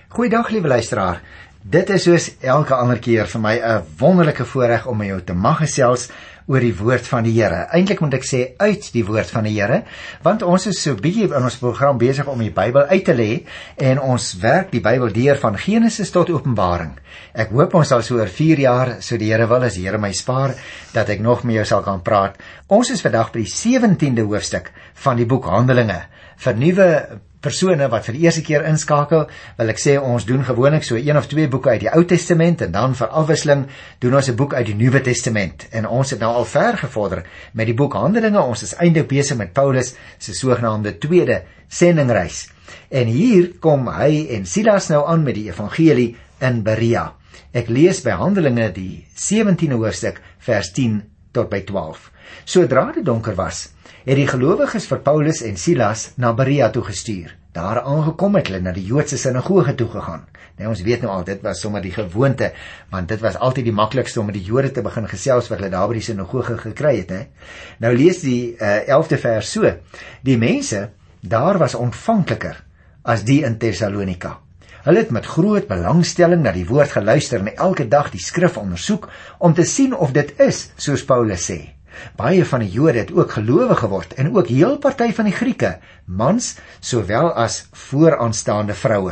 Goeiedag liewe luisteraar. Dit is soos elke ander keer vir my 'n wonderlike voorreg om met jou te mag gesels oor die woord van die Here. Eintlik moet ek sê uit die woord van die Here, want ons is so bietjie in ons program besig om die Bybel uit te lê en ons werk die Bybel deur van Genesis tot Openbaring. Ek hoop ons sal so oor 4 jaar, so die Here wil, as die Here my spaar, dat ek nog met jou sal kan praat. Ons is vandag by die 17de hoofstuk van die boek Handelinge. Vir nuwe persone wat vir die eerste keer inskakel, wil ek sê ons doen gewoonlik so 1 of 2 boeke uit die Ou Testament en dan vir afwisseling doen ons 'n boek uit die Nuwe Testament. En ons het nou al ver gevorder met die boek Handelinge. Ons is eintlik besig met Paulus se sogenaamde tweede sendingreis. En hier kom hy en Silas nou aan met die evangelie in Berea. Ek lees by Handelinge die 17de hoofstuk vers 10 tot by 12. Sodra dit donker was, het die gelowiges vir Paulus en Silas na Berea toe gestuur. Daar aangekom het hulle na die Joodse sinagoge toe gegaan. Nou, ons weet nou al, dit was sommer die gewoonte, want dit was altyd die maklikste om met die Jode te begin gesels wat hulle daar by die sinagoge gekry het. Nou lees die 11de vers so. Die mense daar was ontvankliker as die in Thessalonika. Hulle het met groot belangstelling na die woord geluister en elke dag die skrif ondersoek om te sien of dit is soos Paulus sê. Baie van die Jode het ook gelowig geword en ook heel party van die Grieke, mans sowel as vooraanstaande vroue.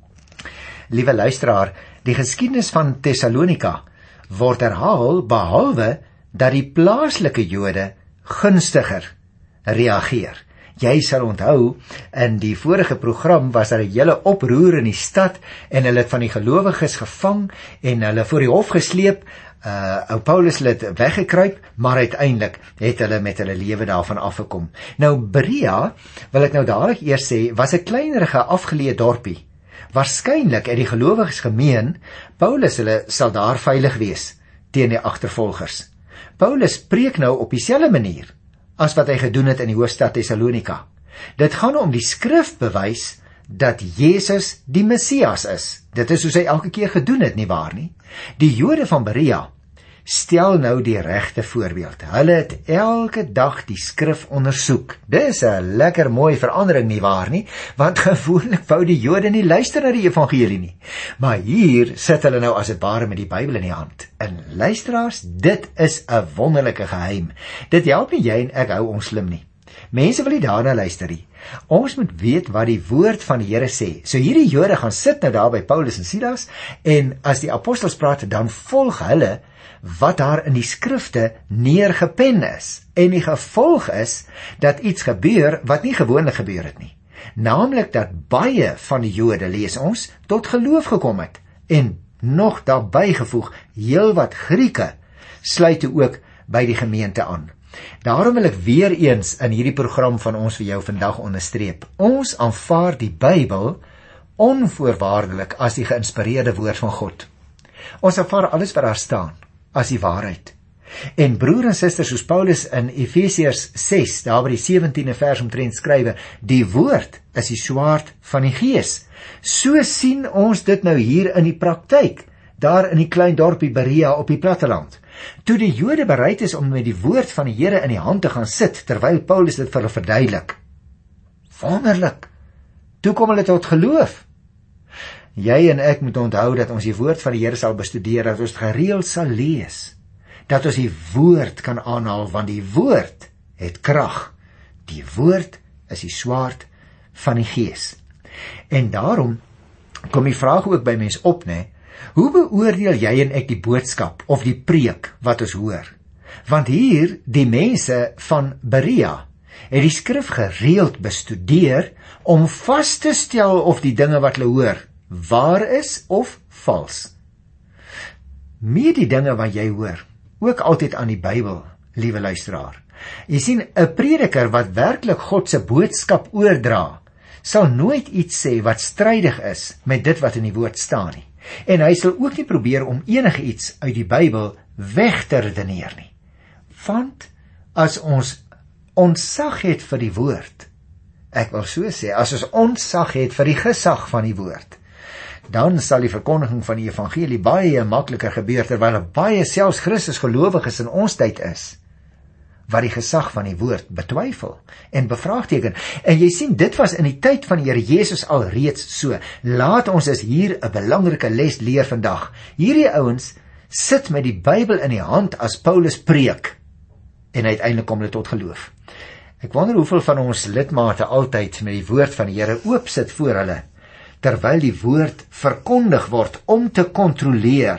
Liewe luisteraar, die geskiedenis van Thessalonika word herhaal behalwe dat die plaaslike Jode gunstiger reageer. Jy sal onthou, in die vorige program was daar 'n hele oproer in die stad en hulle het van die gelowiges gevang en hulle voor die hof gesleep. Ou Paulus het weggekruip, maar uiteindelik het hulle met hulle lewe daarvan afgekom. Nou Berea, wil ek nou dadelik eers sê, was 'n kleinerige afgeleë dorpie. Waarskynlik het die gelowiges gemeen, Paulus hulle sal daar veilig wees teen die agtervolgers. Paulus preek nou op dieselfde manier as wat hy gedoen het in die hoofstad Thessalonika. Dit gaan om die skrif bewys dat Jesus die Messias is. Dit is soos hy elke keer gedoen het, nie waar nie? Die Jode van Berea stel nou die regte voorbeeld. Hulle het elke dag die skrif ondersoek. Dis 'n lekker mooi verandering, nie waar nie? Want gewoonlik wou die Jode nie luister na die evangelie nie. Maar hier sit hulle nou as dit ware met die Bybel in die hand. En luisteraars, dit is 'n wonderlike geheim. Dit help nie jy en ek hou ons slim nie. Mense wil nie daarna luister nie. Ons moet weet wat die woord van die Here sê. So hierdie Jode gaan sit nou daar by Paulus en Silas, en as die apostels praat, dan volg hulle wat daar in die skrifte neergepen is. En die gevolg is dat iets gebeur wat nie gewoonlik gebeur het nie. Naamlik dat baie van die Jode, lees ons, tot geloof gekom het. En nog daarbey gevoeg, heel wat Grieke sluit toe ook by die gemeente aan. Daarom wil ek weer eens in hierdie program van ons vir jou vandag onderstreep. Ons aanvaar die Bybel onvoorwaardelik as die geïnspireerde woord van God. Ons aanvaar alles wat daar staan as die waarheid. En broer en suster, soos Paulus in Efesiërs 6, daar by die 17de vers omtrent skrywe, die woord is die swaard van die gees. So sien ons dit nou hier in die praktyk, daar in die klein dorpie Berea op die platteland. Toe die Jode bereid is om met die woord van die Here in die hand te gaan sit, terwyl Paulus dit vir hulle verduidelik. Wonderlik! Toe kom hulle tot geloof. Jy en ek moet onthou dat ons die woord van die Here sal bestudeer, dat ons het gereeld sal lees, dat ons die woord kan aanhaal, want die woord het krag. Die woord is die swaard van die gees. En daarom kom die vraag ook by mens op, né? Hoe beoordeel jy en ek die boodskap of die preek wat ons hoor? Want hier, die mense van Berea, het die skrif gereeld bestudeer om vas te stel of die dinge wat hulle hoor waar is of vals. Meet die dinge wat jy hoor ook altyd aan die Bybel, liewe luisteraar. Jy sien, 'n prediker wat werklik God se boodskap oordra, sal nooit iets sê wat strydig is met dit wat in die woord staan nie. En hy sal ook nie probeer om enige iets uit die Bybel weg te redeneer nie. Want as ons ontzag het vir die woord, ek wil so sê, as ons ontzag het vir die gesag van die woord, dan sal die verkondiging van die evangelie baie makliker gebeur, terwyl baie selfs Christus gelowiges in ons tyd is, wat die gesag van die woord betwyfel en bevraagteken. En jy sien, dit was in die tyd van die Here Jesus al reeds so. Laat ons dus hier 'n belangrike les leer vandag. Hierdie ouens sit met die Bybel in die hand as Paulus preek, en uiteindelik kom hulle tot geloof. Ek wonder hoeveel van ons lidmate altyd met die woord van die Here oop sit voor hulle, terwyl die woord verkondig word om te kontroleer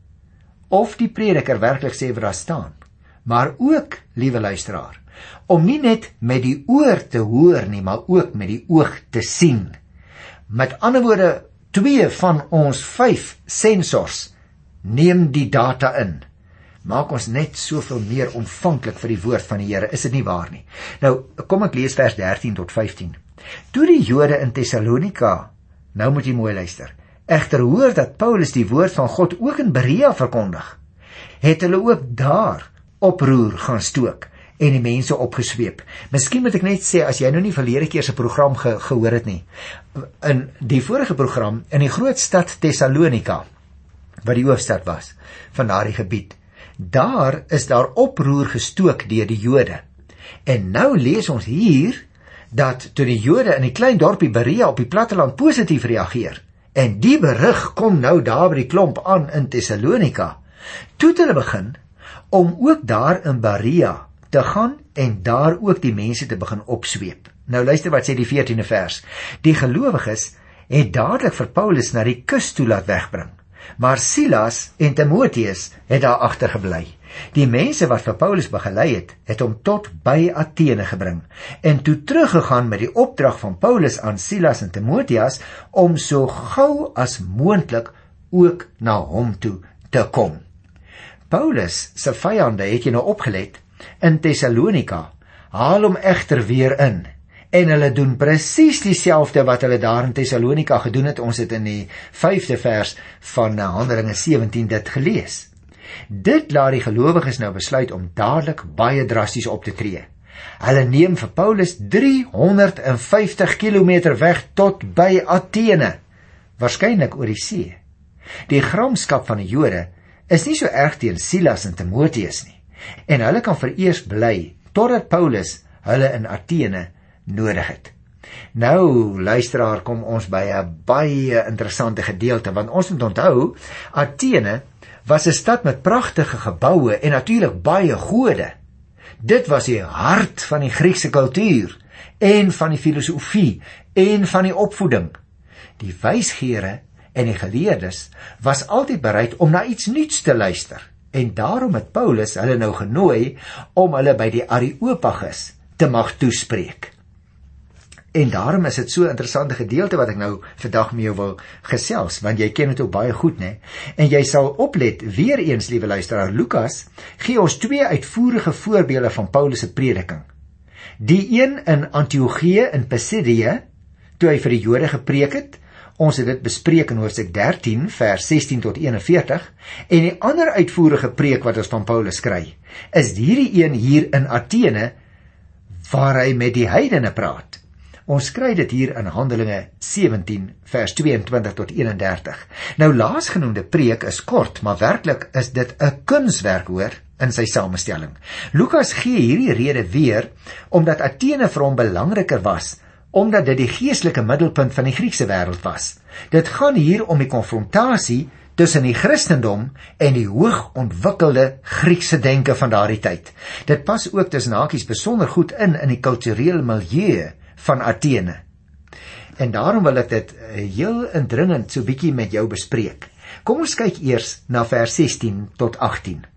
of die prediker werklik sê wat daar staan, maar ook, liewe luisteraar, om nie net met die oor te hoor nie, maar ook met die oog te sien. Met ander woorde, 2 van ons 5 sensors neem die data in. Maak ons net soveel meer ontvanklik vir die woord van die Here, is dit nie waar nie? Nou, kom ek lees vers 13 tot 15. Toe die Jode in Thessalonika, nou moet jy mooi luister, egter hoor dat Paulus die woord van God ook in Berea verkondig, het hulle ook daar oproer gaan stook en die mense opgesweep. Miskien moet ek net sê, as jy nou nie verlede keer se program gehoor het nie, in die vorige program, in die groot stad Thessalonika, wat die hoofstad was van daardie gebied, daar is daar oproer gestook deur die Jode. En nou lees ons hier, dat toe die Jode in die klein dorpie Berea op die platteland positief reageer, en die berig kom nou daar by die klomp aan in Thessalonika, toe het hulle begin om ook daar in Berea te gaan en daar ook die mense te begin opsweep. Nou luister wat sê die 14de vers. Die gelowiges het dadelik vir Paulus na die kus toe laat wegbring, maar Silas en Timotheus het daar agtergebly. Die mense wat vir Paulus begelei het hom tot by Athene gebring en toe teruggegaan met die opdrag van Paulus aan Silas en Timotheus om so gou as moontlik ook na hom toe te kom. Paulus se vyande, het jy nou opgelet, in Thessalonika, haal hom egter weer in, en hulle doen presies dieselfde wat hulle daar in Thessalonika gedoen het. Ons het in die 5de vers van Handelinge 17 dit gelees. Dit laat die gelowiges nou besluit om dadelik baie drasties op te tree. Hulle neem vir Paulus 350 kilometer weg tot by Athene, waarskynlik oor die see. Die gramskap van die Jode is nie so erg teen Silas en Timotheus nie, en hulle kan vereers bly totdat Paulus hulle in Athene nodig het. Nou, luisteraar, kom ons by 'n baie interessante gedeelte, want ons moet onthou, Athene was 'n stad met pragtige geboue en natuurlik baie gode. Dit was die hart van die Griekse kultuur en van die filosofie en van die opvoeding. Die wysgeere en die geleerdes was altyd bereid om na iets nuuts te luister, en daarom het Paulus hulle nou genooi om hulle by die Areopagus te mag toespreek. En daarom is dit so 'n interessante gedeelte wat ek nou vandag met jou wil gesels, want jy ken dit ook baie goed, né? En jy sal oplet, weer eens, liewe luisteraar, Lukas gee ons 2 uitvoerige voorbeelde van Paulus se prediking. Die een in Antiochië in Pisidië, toe hy vir die Jode gepreek het, ons het dit bespreek in hoofstuk 13, vers 16 tot 41, en die ander uitvoerige preek wat ons van Paulus kry, is hierdie een hier in Athene, waar hy met die heidene praat. Ons kry dit hier in Handelinge 17, vers 22 tot 31. Nou, laasgenoemde preek is kort, maar werklik is dit 'n kunswerk, hoor, in sy samestelling. Lukas gee hierdie rede weer, omdat Athene vir hom belangriker was, omdat dit die geestelike middelpunt van die Griekse wêreld was. Dit gaan hier om die konfrontasie tussen die Christendom en die hoog ontwikkelde Griekse denke van daardie tyd. Dit pas ook tussen hakies besonder goed in die kulturele milieu van Athene. En daarom wil ek dit heel indringend so bietjie met jou bespreek. Kom ons kyk eers na vers 16 tot 18.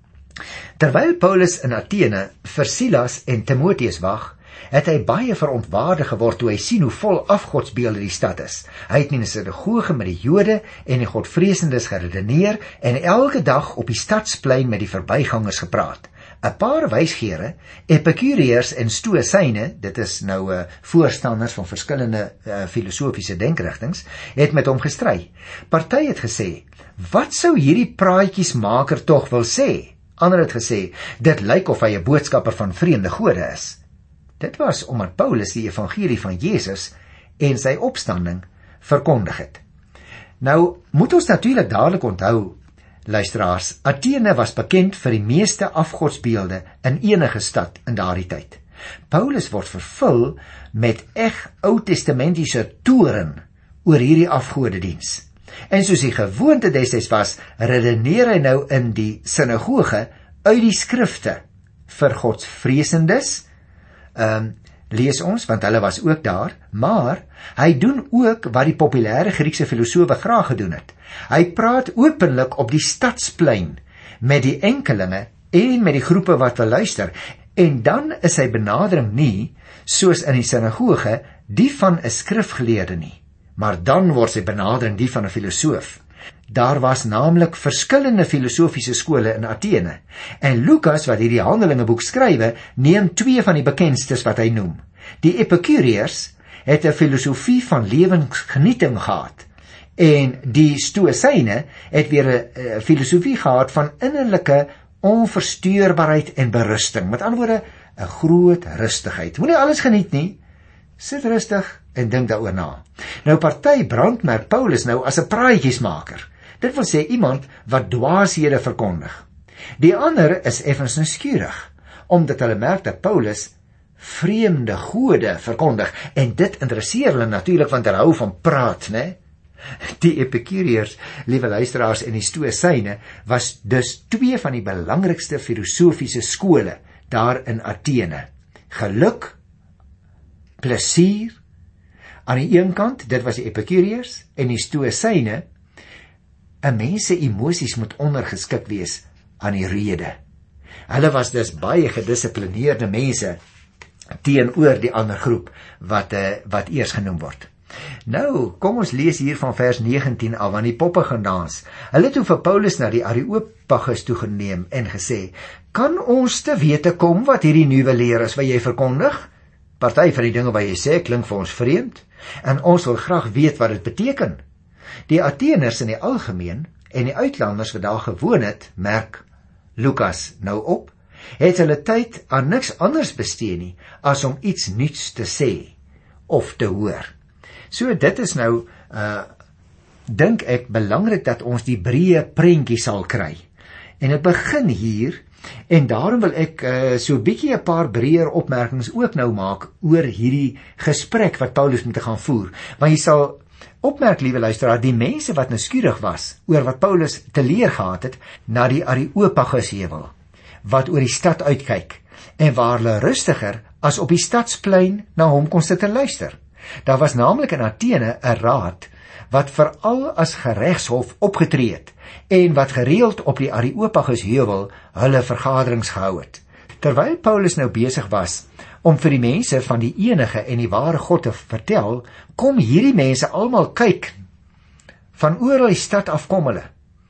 Terwyl Paulus in Athene vir Silas en Timotheus wag, het hy baie verontwaardig geword toe hy sien hoe vol afgodsbeelde die stad is. Hy het in 'n sinagoge met die Jode en die godvreesendes geredeneer en elke dag op die stadsplein met die verbygangers gepraat. 'n Paar wysgeere, Epikureërs en Stoïsyne, dit is nou voorstanders van verskillende filosofiese denkrigtings, het met hom gestry. Party het gesê, wat sou hierdie praatjiesmaker tog wil sê? Ander het gesê, dit lyk of hy 'n boodskapper van vreemde gode is. Dit was omdat Paulus die evangelie van Jesus en sy opstanding verkondig het. Nou, moet ons natuurlik dadelik onthou luisteraars, Athene was bekend vir die meeste afgodsbeelde in enige stad in daardie tyd. Paulus word vervul met Ou-testamentiese toorn oor hierdie afgodediens. En soos die gewoonte destyds was, redeneer hy nou in die sinagoge uit die skrifte vir godsvreesendes, lees ons, want hulle was ook daar, maar hy doen ook wat die populêre Griekse filosofe graag gedoen het. Hy praat openlik op die stadsplein met die enkelinge en met die groepe wat wil luister, en dan is sy benadering nie, soos in die sinagoge, die van 'n skrifgeleerde nie, maar dan word sy benadering die van 'n filosoof. Daar was naamlik verskillende filosofiese skole in Athene, en Lukas, wat hierdie Handelingeboek skrywe, neem 2 van die bekendstes wat hy noem. Die Epikureërs het 'n filosofie van lewensgenieting gehad, en die Stoïsyne het weer 'n filosofie gehad van innerlike onversteurbaarheid en berusting. Met ander woorde, 'n groot rustigheid. Moenie alles geniet nie, sit rustig en dink daaroor na. Nou party brandmerk Paulus nou as 'n praatjiesmaker. Dit wil sê iemand wat dwaashede verkondig. Die ander is effens nuuskierig, omdat hulle merk dat Paulus vreemde gode verkondig, en dit interesseer hulle natuurlik, want hulle hou van praat, né? Die Epikureërs, liewe luisteraars, en die Stoïsyne was dus 2 van die belangrikste filosofiese skole daar in Athene. Geluk, plesier, aan die een kant, dit was die Epikureërs, en die Stoïsyne, 'n mens se emosies moet ondergeskik wees aan die rede. Hulle was dus baie gedissiplineerde mense teenoor die ander groep wat eers genoem word. Nou, kom ons lees hier van vers 19 af, aan die poppe gaan dans. Hulle het toe vir Paulus na die Areopagus toegeneem en gesê, kan ons te wete kom wat hierdie nuwe leer is wat jy verkondig? Party van die dinge wat jy sê klink vir ons vreemd, en ons wil graag weet wat dit beteken. Die Atheners in die algemeen en die uitlanders wat daar gewoon het, merk Lukas nou op, het hulle tyd aan niks anders bestee nie as om iets nuuts te sê of te hoor. So dit is nou, dink ek, belangrik dat ons die breë prentjie sal kry. En dit begin hier, en daarom wil ek so bietjie 'n paar breër opmerkings ook nou maak oor hierdie gesprek wat Paulus moet gaan voer. Want jy sal opmerk, liewe luisteraar, die mense wat nuuskierig was oor wat Paulus te leer gehad het, na die Areopagusheuwel, wat oor die stad uitkyk, en waar hulle rustiger as op die stadsplein na hom kon sit en luister. Daar was naamlik in Athene 'n raad wat veral as geregshof opgetree het en wat gereeld op die Areopagusheuwel hulle vergaderings gehou het. Terwyl Paulus nou besig was om vir die mense van die enige en die ware God te vertel, kom hierdie mense almal kyk. Van oral die stad af kom hulle.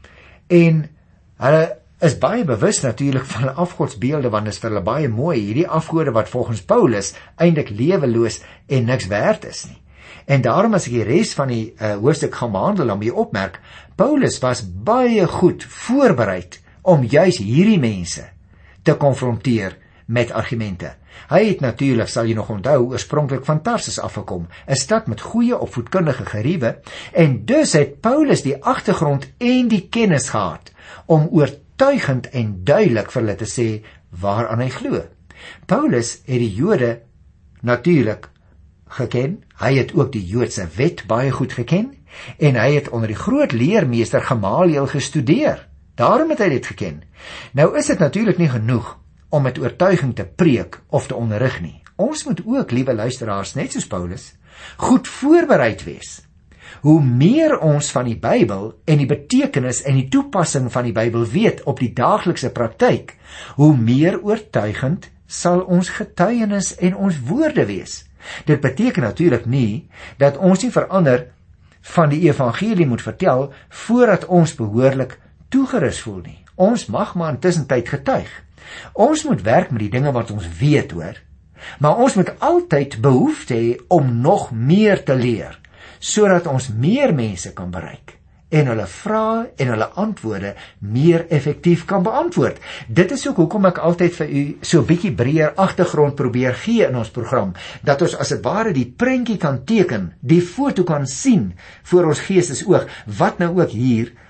En hulle is baie bewus natuurlik van hulle afgodsbeelde, want dit is vir hulle baie mooi, hierdie afgode wat volgens Paulus eintlik leweloos en niks werd is nie. En daarom as ek die res van die hoofstuk gaan behandel, om jy opmerk, Paulus was baie goed voorbereid om juis hierdie mense te konfronteer met argumente. Hy het natuurlik, sal jy nog onthou, oorspronklik van Tarsus afgekom, 'n stad met goeie opvoedkundige geriewe, en dus het Paulus die agtergrond en die kennis gehad om oortuigend en duidelik vir hulle te sê waaraan hy glo. Paulus het die Jode natuurlik geken, hy het ook die Joodse wet baie goed geken, en hy het onder die groot leermeester Gamaliel gestudeer. Daarom het hy dit geken. Nou is dit natuurlik nie genoeg om met oortuiging te preek of te onderrig nie. Ons moet ook, liewe luisteraars, net soos Paulus, goed voorbereid wees. Hoe meer ons van die Bybel en die betekenis en die toepassing van die Bybel weet op die daaglikse praktyk, hoe meer oortuigend sal ons getuienis en ons woorde wees. Dit beteken natuurlik nie dat ons nie verander van die evangelie moet vertel voordat ons behoorlik toegerus voel nie. Ons mag maar intussen tyd getuig. Ons moet werk met die dinge wat ons weet, hoor. Maar ons moet altyd behoefte hê om nog meer te leer, sodat ons meer mense kan bereik en hulle vrae en hulle antwoorde meer effektief kan beantwoord. Dit is ook hoekom ek altyd vir u so bietjie breër agtergrond probeer gee in ons program, dat ons as dit ware die prentjie kan teken, die foto kan sien voor ons geestesoog, wat nou ook hier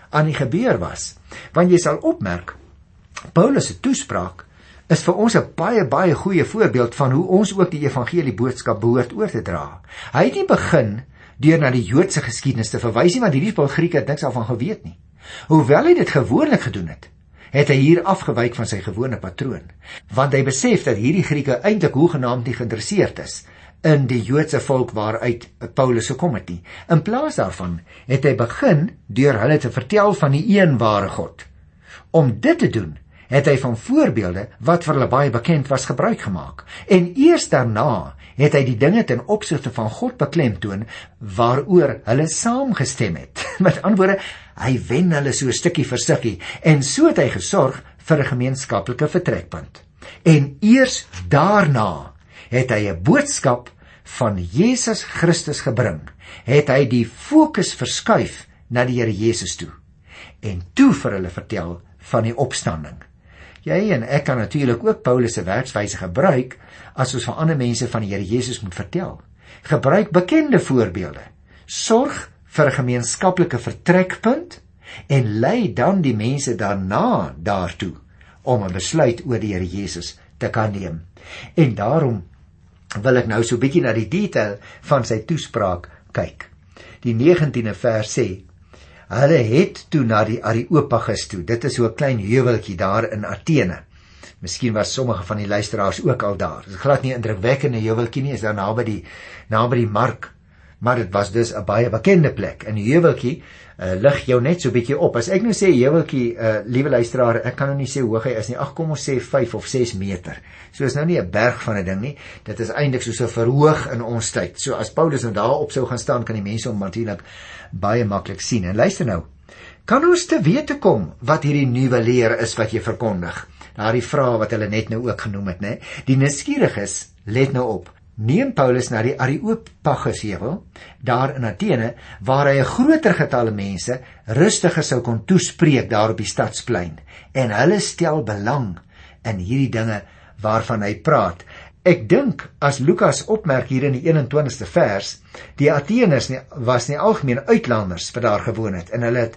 aan die gebeur was. Want jy sal opmerk, Paulus se toespraak is vir ons 'n baie goeie voorbeeld van hoe ons ook die evangelie boodskap behoort oor te dra. Hy het nie begin deur na die Joodse geskiedenis te verwys nie, want hierdie Grieke het niks daarvan geweet nie. Hoewel hy dit gewoonlik gedoen het, het hy hier afgewyk van sy gewone patroon, want hy besef dat hierdie Grieke eintlik hoegenaamd nie geïnteresseerd is in die Joodse volk waaruit Paulus gekom het nie. In plaas daarvan het hy begin deur hulle te vertel van die een ware God. Om dit te doen, het hy van voorbeelde wat vir hulle baie bekend was gebruik gemaak. En eers daarna het hy die dinge ten opsigte van God beklemtoon waaroor hulle saamgestem het. Met ander woorde, hy wen hulle so stukkie vir stukkie en so het hy gesorg vir 'n gemeenskaplike vertrekpunt. En eers daarna het hy 'n boodskap van Jesus Christus gebring. Het hy die fokus verskuif na die Here Jesus toe en toe vir hulle vertel van die opstanding. Jy en ek kan natuurlik ook Paulus se werkswyse gebruik as ons vir ander mense van die Here Jesus moet vertel. Gebruik bekende voorbeelde. Sorg vir 'n gemeenskaplike vertrekpunt en lei dan die mense daarna daartoe om 'n besluit oor die Here Jesus te kan neem. En daarom wil ek nou so 'n bietjie na die detail van sy toespraak kyk. Die 19de vers sê: hulle het toe na die Areopagus toe. Dit is so 'n klein heuweltjie daar in Athene. Miskien was sommige van die luisteraars ook al daar. Dit is glad nie 'n indrukwekkende heuweltjie nie, is daar naby die mark, maar dit was dus 'n baie bekende plek. En die heuweltjie lig jou net so 'n bietjie op. As ek nou sê heuweltjie, liewe luisteraar, ek kan nou nie sê hoe hoog hy is nie. Ag, kom ons sê 5 of 6 meter. So is nou nie 'n berg van 'n ding nie. Dit is eintlik soos 'n verhoog in ons tyd. So as Paulus nou daarop sou gaan staan, kan die mense hom natuurlik baie maklik sien. En luister nou, kan ons te wete kom wat hierdie nuwe leer is wat jy verkondig? Daardie vraag wat hulle net nou ook genoem het, né? Die nuuskieriges, let nou op, neem Paulus na die Areopagus-heuwel, daar in Athene, waar hy 'n groter getalle mense rustiger sou kon toespreek daar op die stadsplein. En hulle stel belang in hierdie dinge waarvan hy praat. Ek dink, as Lukas opmerk hier in die 21ste vers, die Atheners was nie algemeen uitlanders wat daar gewoon het, en hulle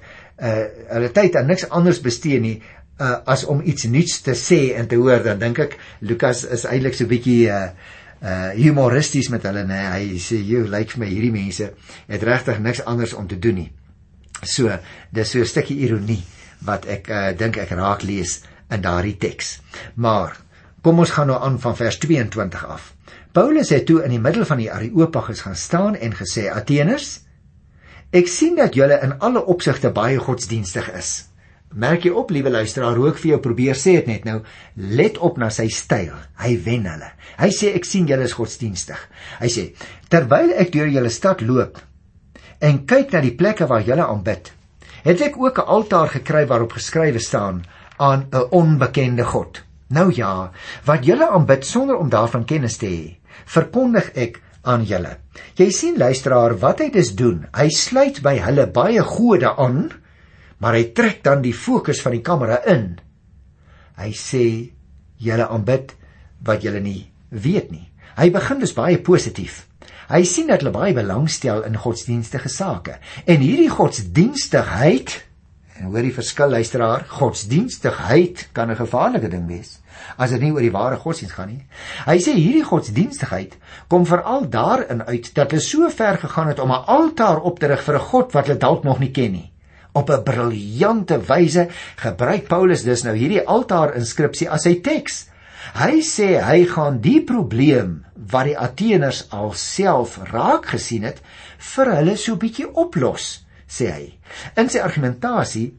tyd aan niks anders bestee nie, as om iets nuuts te sê en te hoor. Dan dink ek, Lukas is eintlik so 'n bietjie humoristies met hulle, nee, hy sê, lyk vir my hierdie mense het regtig niks anders om te doen nie. So, dis so 'n stukkie ironie wat ek dink ek raak lees in daardie teks. Maar kom ons gaan nou aan van vers 22 af. Paulus het toe in die middel van die Areopagus gaan staan en gesê: Atheners, ek sien dat julle in alle opsigte baie godsdienstig is. Merk jy op, liewe luisteraar, hoe ek vir jou probeer sê het net nou, let op na sy styl, hy wen hulle. Hy sê, ek sien julle is godsdienstig. Hy sê, terwyl ek deur julle stad loop en kyk na die plekke waar julle aanbid, het ek ook 'n altaar gekry waarop geskrywe staan aan 'n onbekende God. Nou ja, wat julle aanbid sonder om daarvan kennis te hê, verkondig ek aan julle. Jy sien, luisteraar, wat hy dus doen, hy sluit by hulle baie gode aan, maar hy trek dan die fokus van die kamera in. Hy sê, julle aanbid wat julle nie weet nie. Hy begin dus baie positief. Hy sien dat hulle baie belangstel in godsdienstige sake. En hierdie godsdienstigheid, en hoor die verskil, luisteraar, godsdienstigheid kan 'n gevaarlike ding wees, as dit nie oor die ware godsdienst gaan nie. Hy sê, hierdie godsdienstigheid kom veral daarin uit, dat hulle so ver gegaan het om 'n altaar op te rig vir 'n God wat hulle dalk nog nie ken nie. Op 'n briljante wyse gebruik Paulus dus nou hierdie altaar-inskripsie as sy teks. Hy sê hy gaan die probleem wat die Atheners al self raak gesien het, vir hulle so bietjie oplos, sê hy. In sy argumentasie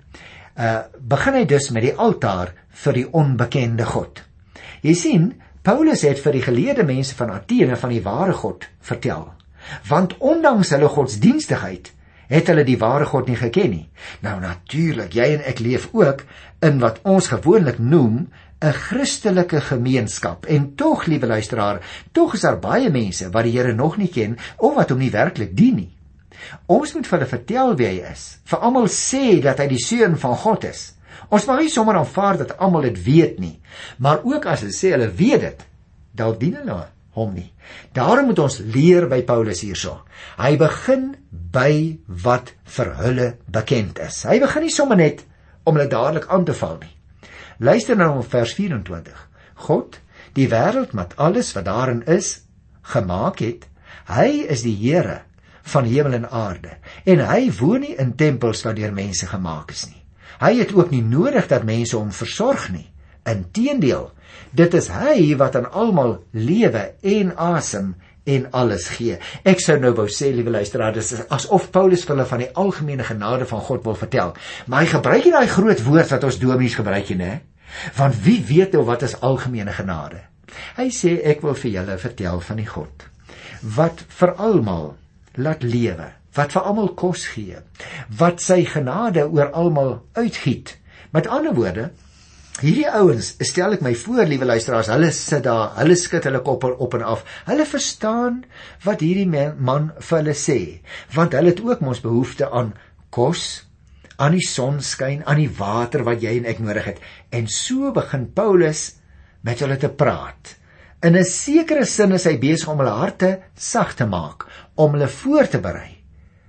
begin hy dus met die altaar vir die onbekende God. Jy sien, Paulus het vir die geleerde mense van Athene van die ware God vertel, want ondanks hulle godsdienstigheid het hulle die ware God nie geken nie. Nou natuurlik, jy en ek leef ook in wat ons gewoonlik noem 'n Christelike gemeenskap. En tog, liewe luisteraar, tog is daar baie mense wat die Here nog nie ken of wat hom nie werklik dien nie. Ons moet vir hulle vertel wie hy is, vir almal sê dat hy die seun van God is. Ons mag nie sommer aanvaar dat almal dit weet nie, maar ook as hulle sê hulle weet dit, dalk dien hulle hom nie. Daarom moet ons leer by Paulus hierso. Hy begin by wat vir hulle bekend is. Hy begin nie sommer net om hulle dadelik aan te val nie. Luister nou op vers 24. God, die wêreld met alles wat daarin is, gemaak het, hy is die Here van hemel en aarde, en hy woon nie in tempels wat deur mense gemaak is nie. Hy het ook nie nodig dat mense hom versorg nie. Inteendeel, dit is hy wat aan almal lewe en asem en alles gee. Ek sou nou wou sê, liewe luisteraar, dis asof Paulus vir hulle van die algemene genade van God wil vertel. Maar hy gebruik nie daai groot woord wat ons dominees gebruik nie, né? Want wie weet nou wat is algemene genade? Hy sê, ek wil vir julle vertel van die God wat vir almal laat lewe, wat vir almal kos gee, wat sy genade oor almal uitgiet. Met ander woorde, hierdie ouens, stel ek my voor, liewe luisteraars, hulle sit daar, hulle skud hulle kop op en af, hulle verstaan wat hierdie man vir hulle sê, want hulle het ook mos behoefte aan kos, aan die sonskyn, aan die water wat jy en ek nodig het. En so begin Paulus met hulle te praat. In 'n sekere sin is hy besig om hulle harte sag te maak, om hulle voor te berei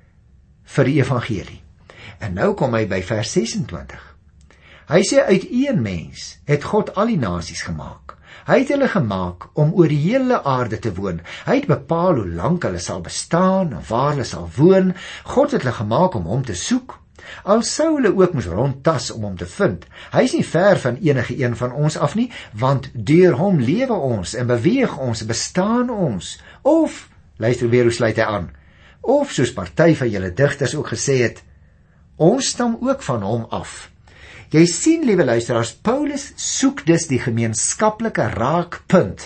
vir die evangelie. En nou kom hy by vers 26. Hy sê, uit een mens het God al die nasies gemaak. Hy het hulle gemaak om oor die hele aarde te woon. Hy het bepaal hoe lank hulle sal bestaan en waar hulle sal woon. God het hulle gemaak om hom te soek. Al sou hulle ook moes rondtas om hom te vind. Hy is nie ver van enige een van ons af nie, want deur hom lewe ons en beweeg ons, bestaan ons. Of, luister weer hoe sluit hy aan, of soos party van julle digters ook gesê het, ons stam ook van hom af. Jy sien, liewe luisteraars, Paulus soek dus die gemeenskaplike raakpunt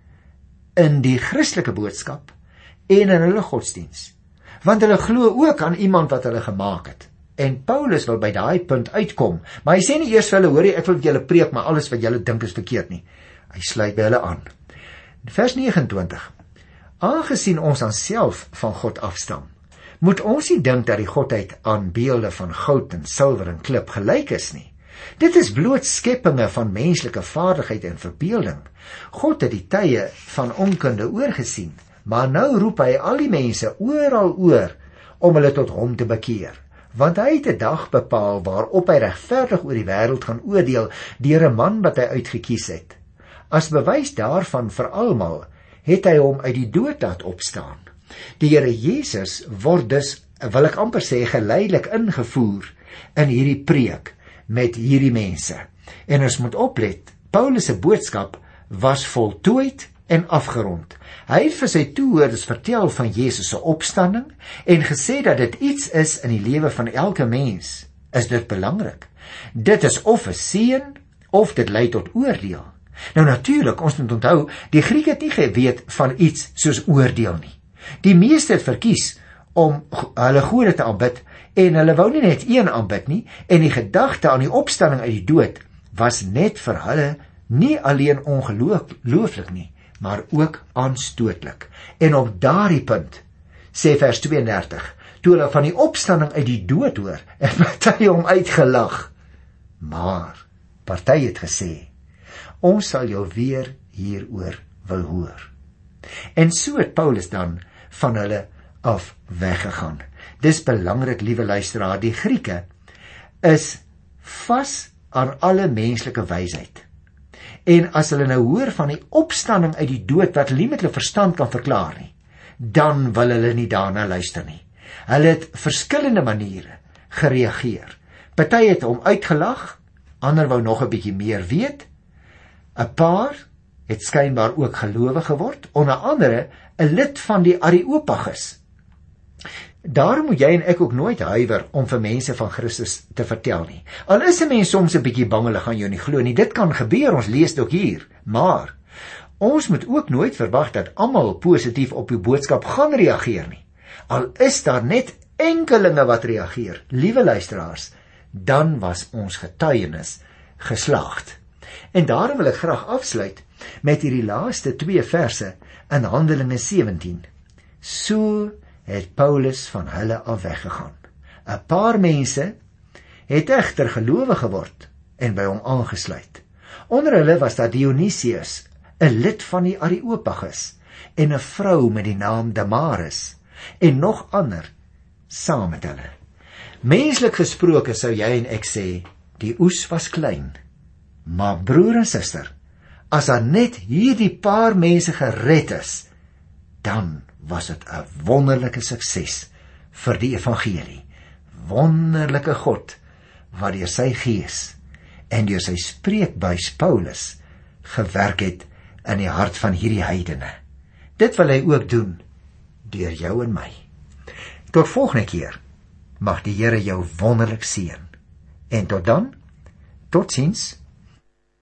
in die Christelike boodskap en in hulle godsdiens. Want hulle glo ook aan iemand wat hulle gemaak het. En Paulus wil by daai punt uitkom, maar hy sê nie eers vir hulle, hoor jy, ek wil vir julle preek, maar alles wat julle dink is verkeerd nie. Hy sluit by hulle aan. Vers 29. Aangesien ons aan self van God afstam, moet ons nie dink dat die godheid aan beelde van goud en silwer en klip gelyk is nie. Dit is bloot skepinge van menslike vaardigheid en verbeelding. God het die tye van onkunde oorgesien, maar nou roep hy al die mense oral oor om hulle tot hom te bekeer. Want hy het 'n dag bepaal waarop hy regverdig oor die wêreld gaan oordeel deur 'n man wat hy uitgekies het. As bewys daarvan vir almal het hy hom uit die dood laat opstaan. Die Here Jesus word dus, wil ek amper sê, geleidelik ingevoer in hierdie preek met hierdie mense. En ons moet oplet, Paulus se boodskap was voltooid en afgerond. Hy het vir sy toehoorders vertel van Jesus se opstanding en gesê dat dit iets is in die lewe van elke mens. Is dit belangrik? Dit is of 'n seën of dit lei tot oordeel. Nou natuurlik, ons moet onthou, die Grieke het nie geweet van iets soos oordeel nie. Die meeste het verkies om hulle gode te aanbid en hulle wou nie net een aanbid nie, en die gedagte aan die opstanding uit die dood was net vir hulle nie alleen ongelooflik nie, maar ook aanstootlik. En op daardie punt, sê vers 32, toe hulle van die opstanding uit die dood hoor, het party hom uitgelag. Maar party het gesê, ons sal jou weer hieroor wil hoor. En so het Paulus dan van hulle af weggegaan. Dis belangrik, liewe luisteraar, die Grieke is vas aan alle menslike wysheid. En as hulle nou hoor van die opstanding uit die dood wat hulle nie met hulle verstand kan verklaar nie, dan wil hulle nie daarna luister nie. Hulle het verskillende maniere gereageer. Party het hom uitgelag, ander wou nog 'n bietjie meer weet. 'n Paar het skynbaar ook gelowig geword, onder andere 'n lid van die Areopagus. Daarom moet jy en ek ook nooit huiwer om vir mense van Christus te vertel nie. Al is 'n mens soms 'n bietjie bang hulle gaan jou nie glo nie, dit kan gebeur, ons lees dit ook hier. Maar ons moet ook nooit verwag dat almal positief op die boodskap gaan reageer nie. Al is daar net enkelinge wat reageer, liewe luisteraars, dan was ons getuienis geslaagd. En daarom wil ek graag afsluit met hierdie laaste 2 verse in Handelinge 17. So het Paulus van hulle af weggegaan. 'n Paar mense het egter gelowig geword en by hom aangesluit. Onder hulle was daar Dionysius, 'n lid van die Areopagus. en 'n vrou met die naam Damaris en nog ander saam met hulle. Menslik gesproke sou jy en ek sê, die oes was klein. Maar broer en suster, as daar net hierdie paar mense gered is, dan was dit 'n wonderlike sukses vir die evangelie. Wonderlike God, wat deur sy gees en deur sy spreekbuis Paulus gewerk het in die hart van hierdie heidene. Dit wil hy ook doen deur jou en my. Tot volgende keer, mag die Here jou wonderlik seën. En tot dan, totsiens.